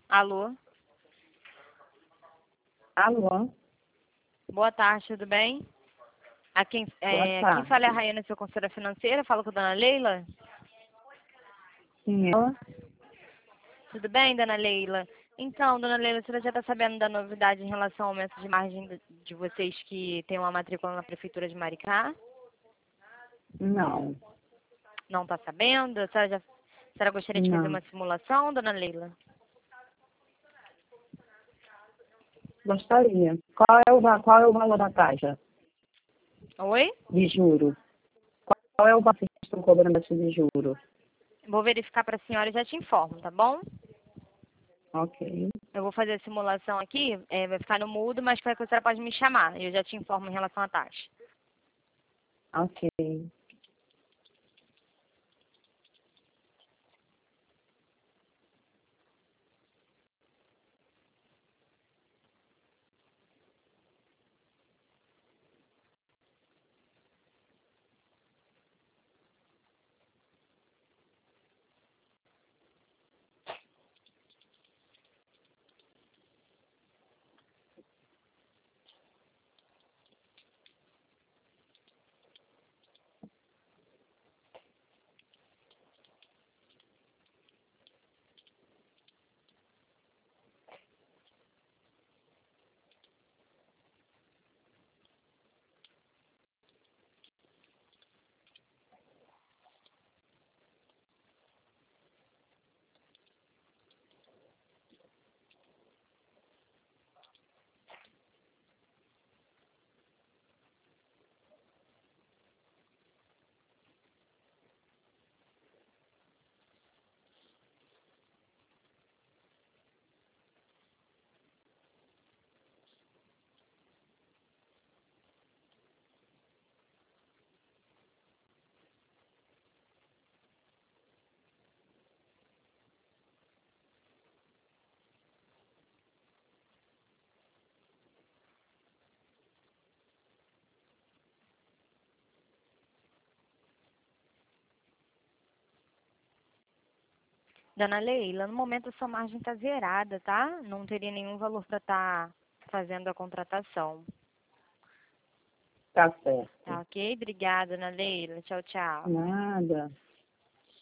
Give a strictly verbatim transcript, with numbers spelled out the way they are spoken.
Alô? Alô? Boa tarde, tudo bem? A quem, Boa é, quem tarde. fala é a Rayane, sua consultora financeira. Falo com a dona Leila. Sim, ela? Tudo bem, dona Leila? Então, dona Leila, a senhora já está sabendo da novidade em relação ao aumento de margem de de vocês que têm uma matrícula na Prefeitura de Maricá? Não, Não está sabendo? A senhora, já, a senhora gostaria de fazer não. uma simulação, dona Leila? Gostaria. Qual é o, va- qual é o valor da taxa Oi? de juro? Qual é o valor que vocês estão cobrando a taxa de juro? Vou verificar para a senhora e já te informo, tá bom? Ok, Eu vou fazer a simulação aqui, é, vai ficar no mudo, mas qualquer coisa a senhora pode me chamar. E eu já te informo em relação à taxa. ok. Dona Leila, no momento a sua margem está zerada, tá? Não teria nenhum valor para estar fazendo a contratação. Tá certo. Tá ok? Obrigada, Dona Leila. Tchau, tchau. Nada.